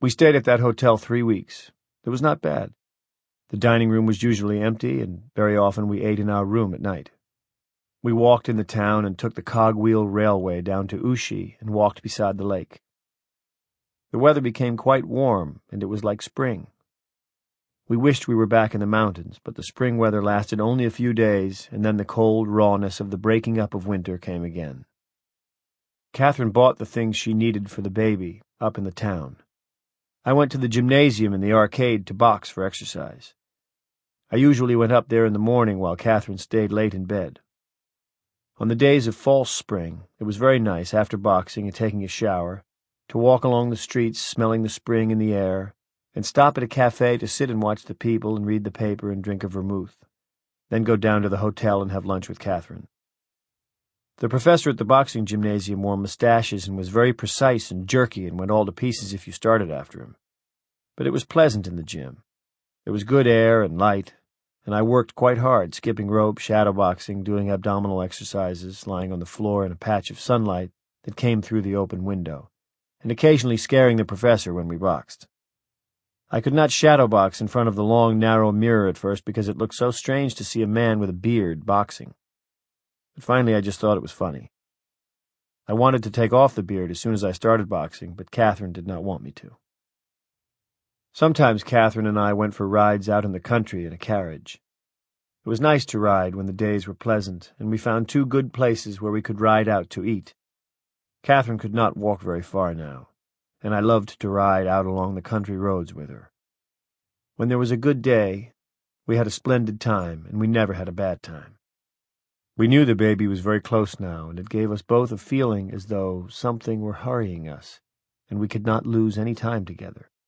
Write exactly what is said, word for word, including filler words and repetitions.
We stayed at that hotel three weeks. It was not bad. The dining room was usually empty, and very often we ate in our room at night. We walked in the town and took the cogwheel railway down to Ushi and walked beside the lake. The weather became quite warm, and it was like spring. We wished we were back in the mountains, but the spring weather lasted only a few days, and then the cold rawness of the breaking up of winter came again. Catherine bought the things she needed for the baby up in the town. I went to the gymnasium and the arcade to box for exercise. I usually went up there in the morning while Catherine stayed late in bed. On the days of false spring, it was very nice, after boxing and taking a shower, to walk along the streets smelling the spring in the air, and stop at a cafe to sit and watch the people and read the paper and drink a vermouth, then go down to the hotel and have lunch with Catherine. The professor at the boxing gymnasium wore mustaches and was very precise and jerky and went all to pieces if you started after him. But it was pleasant in the gym. There was good air and light, and I worked quite hard, skipping rope, shadowboxing, doing abdominal exercises, lying on the floor in a patch of sunlight that came through the open window, and occasionally scaring the professor when we boxed. I could not shadowbox in front of the long, narrow mirror at first because it looked so strange to see a man with a beard boxing. But finally I just thought it was funny. I wanted to take off the beard as soon as I started boxing, but Catherine did not want me to. Sometimes Catherine and I went for rides out in the country in a carriage. It was nice to ride when the days were pleasant, and we found two good places where we could ride out to eat. Catherine could not walk very far now, and I loved to ride out along the country roads with her. When there was a good day, we had a splendid time, and we never had a bad time. We knew the baby was very close now, and it gave us both a feeling as though something were hurrying us, and we could not lose any time together.